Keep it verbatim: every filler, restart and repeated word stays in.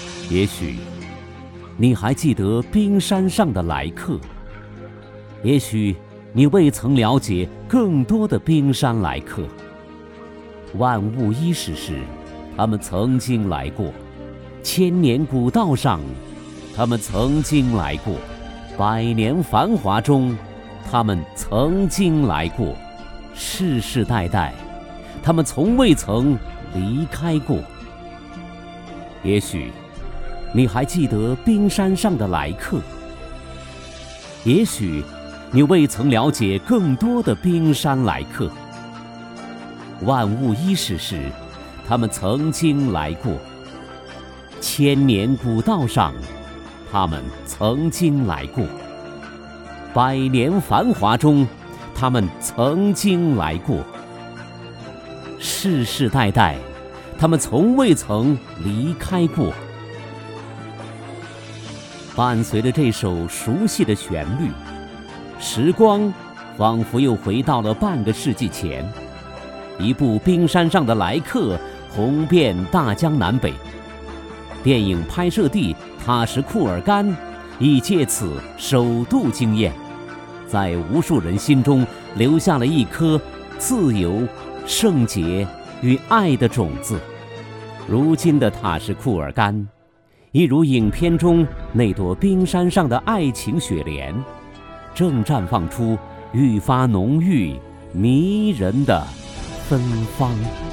也许你还记得冰山上的来客，也许你未曾了解更多的冰山来客。万物伊始时，他们曾经来过；千年古道上，他们曾经来过；百年繁华中，他们曾经来过；世世代代，他们从未曾离开过。也许你还记得冰山上的来客，也许你未曾了解更多的冰山来客。万物伊始时，他们曾经来过；千年古道上，他们曾经来过；百年繁华中，他们曾经来过；世世代代，他们从未曾离开过。伴随着这首熟悉的旋律，时光仿佛又回到了半个世纪前。一部《冰山上的来客》红遍大江南北，电影拍摄地塔什库尔干亦借此首度惊艳，在无数人心中留下了一颗自由、圣洁与爱的种子。如今的塔什库尔干，一如影片中那朵冰山上的爱情雪莲，正绽放出愈发浓郁迷人的芬芳。